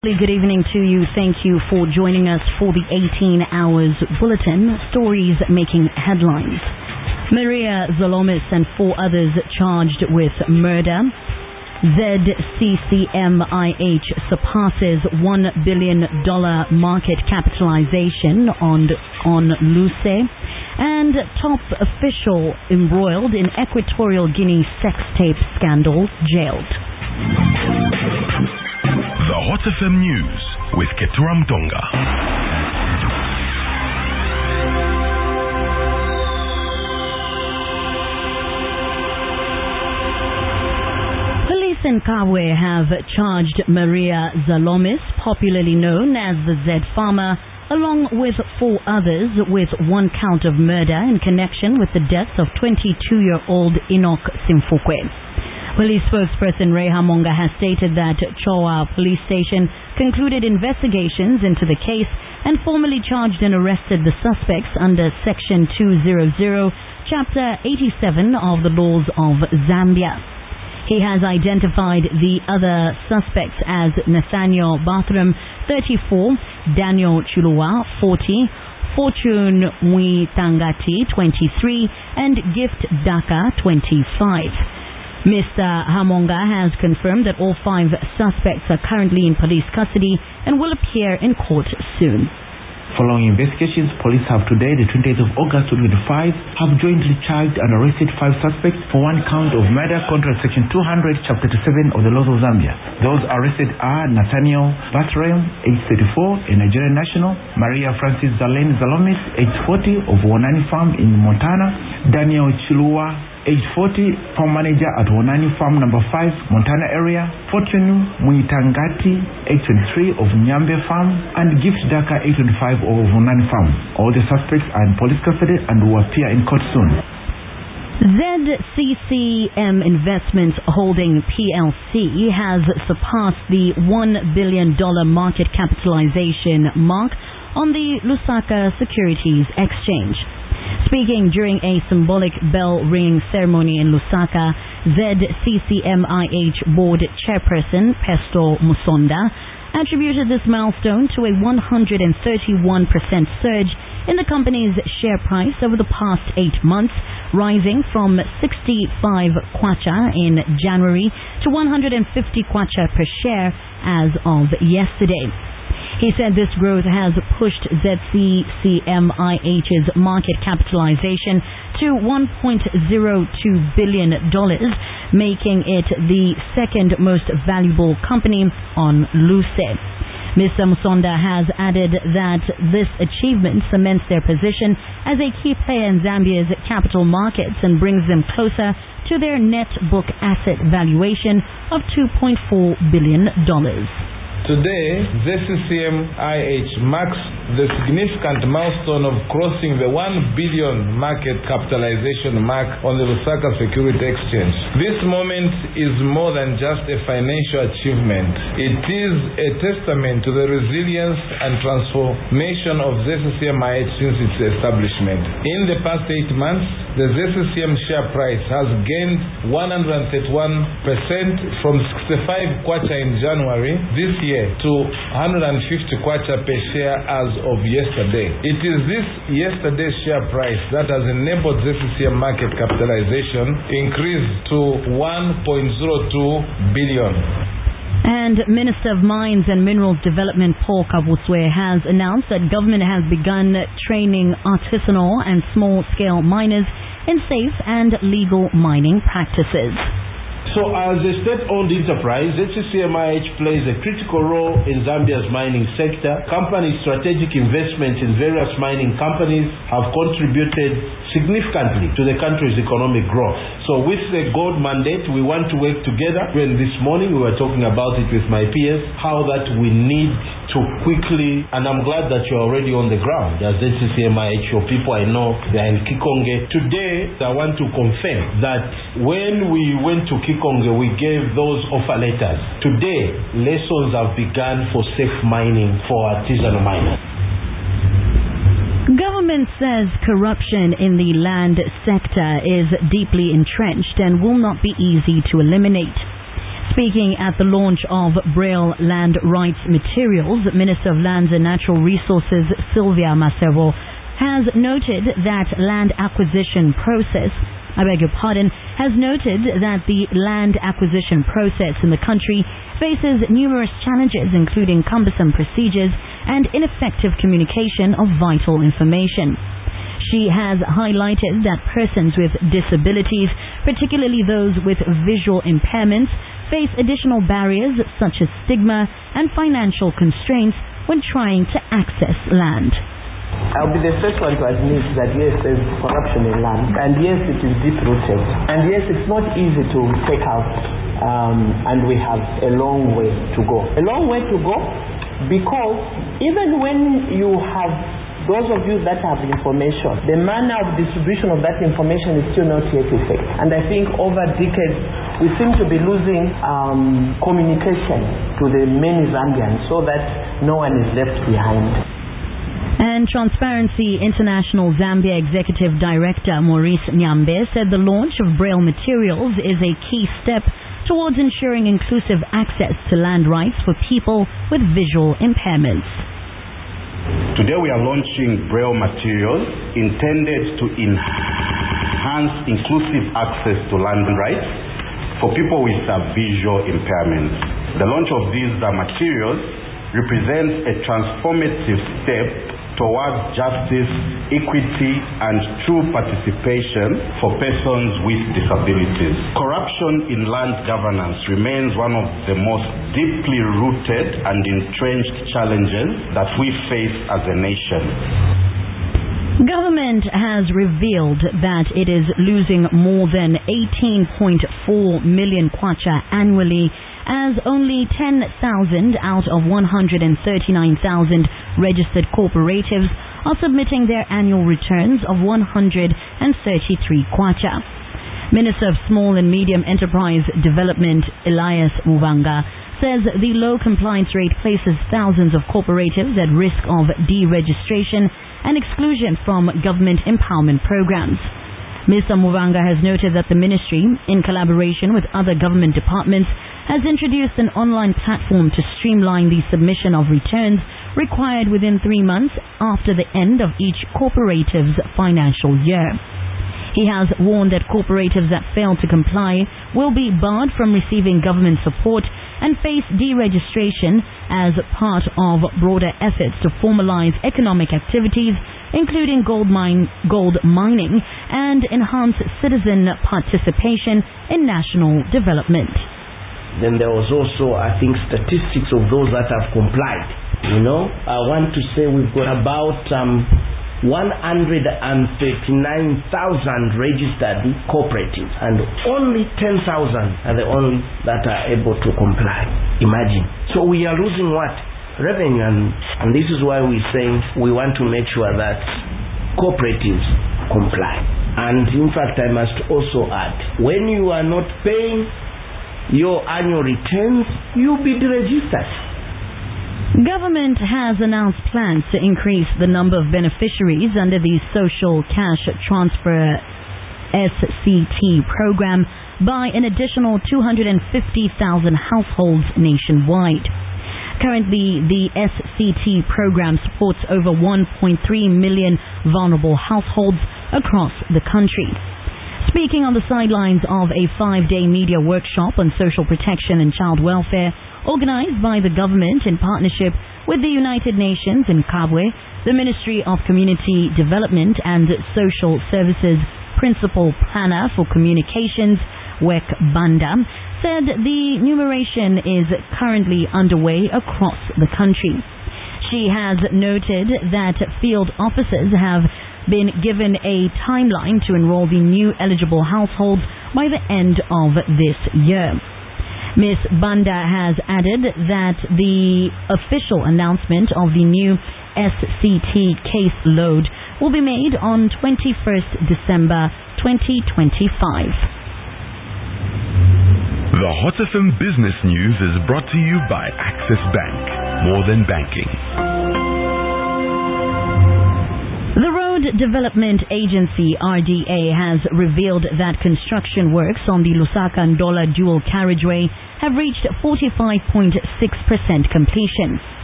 Good evening to you. Thank you for joining us for the 18 Hours Bulletin. Stories making headlines. Maria Zalomis and 4 others charged with murder. ZCCMIH surpasses $1 billion market capitalization on Luce. And top official embroiled in Equatorial Guinea sex tape scandal jailed. The Hot FM News with Ketura Mtonga. Police in Kabwe have charged Maria Zalomis, popularly known as the Z Farmer, along with 4 others with 1 count of murder in connection with the death of 22-year-old Enoch Simfukwe. Police spokesperson Ray Hamonga has stated that Choa Police Station concluded investigations into the case and formally charged and arrested the suspects under Section 200, Chapter 87 of the laws of Zambia. He has identified the other suspects as Nathaniel Bathram, 34, Daniel Chuluwa, 40, Fortune Mwitangati, 23, and Gift Daka, 25. Mr. Hamonga has confirmed that all 5 suspects are currently in police custody and will appear in court soon. Following investigations, police have today, the 28th of August 2025, have jointly charged and arrested 5 suspects for 1 count of murder contrary to Section 200, Chapter 7 of the laws of Zambia. Those arrested are Nathaniel Bathram, age 34, a Nigerian national; Maria Francis Zalene Zalomis, age 40, of Wonani Farm in Montana; Daniel Chuluwa, age 40, farm manager at Wonani Farm number 5, Montana area; Fortune Mwitangati, age 23, of Nyambe Farm; and Gift Daka, age 25, of Wonani Farm. All the suspects are in police custody and will appear in court soon. ZCCM Investments Holding PLC has surpassed the $1 billion market capitalization mark on the Lusaka Securities Exchange. Speaking during a symbolic bell-ringing ceremony in Lusaka, ZCCMIH Board Chairperson Pesto Musonda attributed this milestone to a 131% surge in the company's share price over the past 8 months, rising from 65 kwacha in January to 150 kwacha per share as of yesterday. He said this growth has pushed ZCCMIH's market capitalization to $1.02 billion, making it the second most valuable company on Luce. Mr. Musonda has added that this achievement cements their position as a key player in Zambia's capital markets and brings them closer to their net book asset valuation of $2.4 billion. Today, ZCCMIH marks the significant milestone of crossing the $1 billion market capitalization mark on the Lusaka Security Exchange. This moment is more than just a financial achievement. It is a testament to the resilience and transformation of ZCCMIH since its establishment. In the past 8 months, the ZCCM share price has gained 131% from 65 kwacha in January this year to 150 kwacha per share as of yesterday. It is this yesterday's share price that has enabled ZCCM market capitalization increase to $1.02 billion. And Minister of Mines and Minerals Development Paul Kabuswe has announced that government has begun training artisanal and small-scale miners in safe and legal mining practices. So as a state-owned enterprise, ZCCMIH plays a critical role in Zambia's mining sector. Company strategic investments in various mining companies have contributed significantly to the country's economic growth. So with the gold mandate, we want to work together. When this morning we were talking about it with my peers, how that we need to quickly, and I'm glad that you're already on the ground as ZCCMIH, your people I know they are in Kikonge. Today, I want to confirm that when we went to Kikonge, we gave those offer letters. Today, lessons have begun for safe mining for artisanal miners. Government says corruption in the land sector is deeply entrenched and will not be easy to eliminate. Speaking at the launch of Braille Land Rights Materials, Minister of Lands and Natural Resources Sylvia Masebo has noted that the land acquisition process in the country faces numerous challenges, including cumbersome procedures and ineffective communication of vital information. She has highlighted that persons with disabilities, particularly those with visual impairments, face additional barriers such as stigma and financial constraints when trying to access land. I'll be the first one to admit that yes, there's corruption in land, and yes, it is deep-rooted, and yes, it's not easy to take out, and we have a long way to go. A long way to go because even when you have those of you that have information, the manner of distribution of that information is still not yet effective. And I think over decades, we seem to be losing communication to the many Zambians so that no one is left behind. And Transparency International Zambia Executive Director Maurice Nyambe said the launch of Braille Materials is a key step towards ensuring inclusive access to land rights for people with visual impairments. Today we are launching Braille Materials intended to enhance inclusive access to land rights for people with visual impairments. The launch of these materials represents a transformative step towards justice, equity, and true participation for persons with disabilities. Corruption in land governance remains one of the most deeply rooted and entrenched challenges that we face as a nation. Government has revealed that it is losing more than 18.4 million kwacha annually, as only 10,000 out of 139,000 registered cooperatives are submitting their annual returns of 133 kwacha. Minister of Small and Medium Enterprise Development Elias Muvanga says the low compliance rate places thousands of cooperatives at risk of deregistration and exclusion from government empowerment programs. Mr. Muvanga has noted that the ministry, in collaboration with other government departments, has introduced an online platform to streamline the submission of returns required within 3 months after the end of each cooperative's financial year. He has warned that cooperatives that fail to comply will be barred from receiving government support and face deregistration as part of broader efforts to formalize economic activities, including gold mining, and enhance citizen participation in national development. Then there was also, I think, statistics of those that have complied. I want to say we've got about 139,000 registered cooperatives, and only 10,000 are the only that are able to comply. Imagine. So we are losing what? Revenue, and this is why we're saying we want to make sure that cooperatives comply. And in fact, I must also add, when you are not paying your annual returns, you'll be deregistered. Government has announced plans to increase the number of beneficiaries under the Social Cash Transfer SCT program by an additional 250,000 households nationwide. Currently, the SCT program supports over 1.3 million vulnerable households across the country. Speaking on the sidelines of a 5-day media workshop on social protection and child welfare organized by the government in partnership with the United Nations in Kabwe, the Ministry of Community Development and Social Services Principal Planner for Communications, Wek Banda, said the enumeration is currently underway across the country. She has noted that field officers have been given a timeline to enroll the new eligible households by the end of this year. Ms. Banda has added that the official announcement of the new SCT case load will be made on 21st December 2025. The Hot FM Business News is brought to you by Access Bank. More than banking. The Road Development Agency, RDA, has revealed that construction works on the Lusaka-Ndola dual carriageway have reached 45.6% completion.